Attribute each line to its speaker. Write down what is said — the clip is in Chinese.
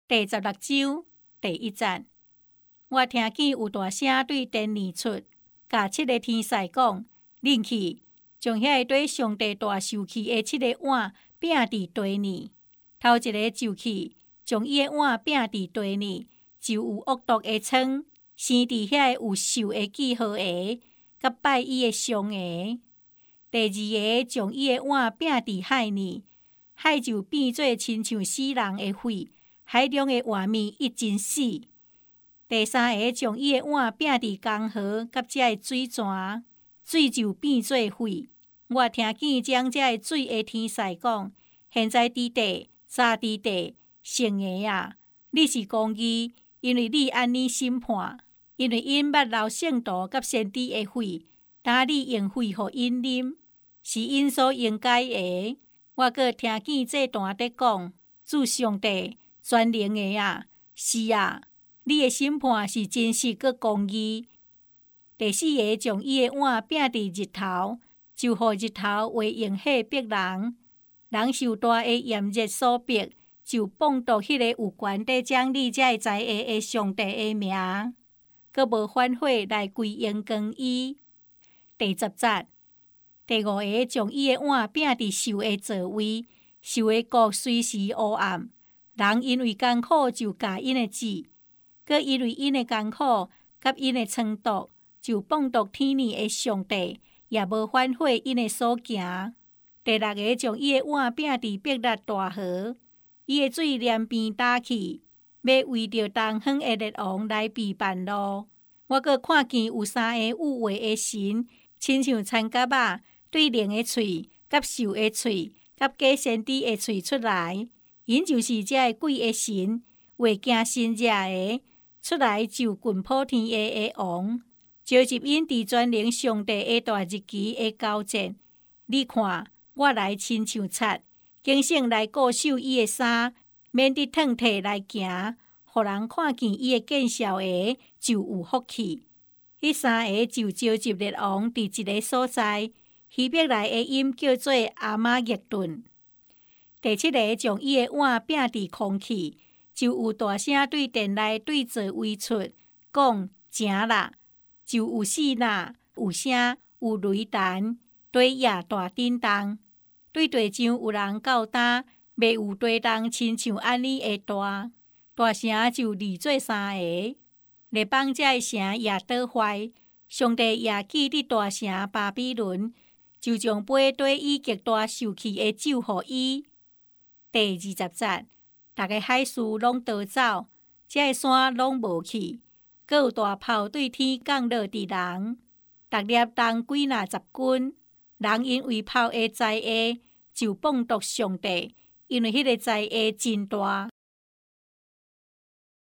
Speaker 1: 第16章第1節，我聽見有大聲對天而出，甲7個天使講：恁去，將遐個對上帝大受氣的7個碗摒佇地裡。頭一個就去，將伊個碗摒佇地裡，就有惡毒的瘡生佇遐個有獸的記號下，甲拜伊個像下。第二個將伊個碗摒佇海裡，海就變做親像死人的血，海中的活物一真死。第三個將伊個碗摒佇江河，甲遮個水泉，水就變做血。我聽見將遮個水的天使講：現在佇地，早佇地，聖個啊，你是公義，因為你安尼審判，因為因捌流聖徒甲先知的血，但你用血互因啉，是因所應該的。我閣聽見這段在講：主上帝全能個啊，是啊，你的審判是真實閣公義。第四個將伊個碗摒佇日頭，就互日頭為用火逼人，人受大個炎熱所逼，就謗讟迄個有權在掌理遮個災厄的上帝的名，閣無反悔來歸榮光伊。第10節，第五個將伊個碗摒佇獸的座位，獸的國隨時黑暗，人因為艱苦就咬因的舌，閣因為因的艱苦甲因的慚毒，就謗讟天理的上帝，也無反悔因的所行。第六個將伊個碗摒佇伯勒大河，伊個水連邊打去，要為着東方的列王來備辦路。我閣看見有3個有話的神，親像參甲仔，對靈的喙、甲獸的喙、甲假先知的喙出來。因就是遮個鬼的神，話驚神惹的，出來就棍破天下的王，召集因佇全能上帝的大日期的交戰。你看，我來親像賊，警醒來固守伊的衫，免得褪褪來行，互人看見伊的見效的就有福氣。迄3個就召集列王佇一個所在，希伯來的音叫做阿瑪耶頓。第7個將伊個碗摒佇空氣，就有大聲對殿內對座位出，講成啦，就有四呐，有聲，有雷彈，地也大震動。對地上有人較擔，未有地動親像安尼的大，大城就離做3個。列邦遮個城也倒壞，上帝也記得大城巴比倫，就將杯對伊極大受氣的酒予伊。第20節，逐個海士攏逃走，遮個山攏無去，閣有大炮對天降落佇人，逐粒當幾若10斤。人因為炮的災厄，就謗讟上帝，因為迄個災厄真大。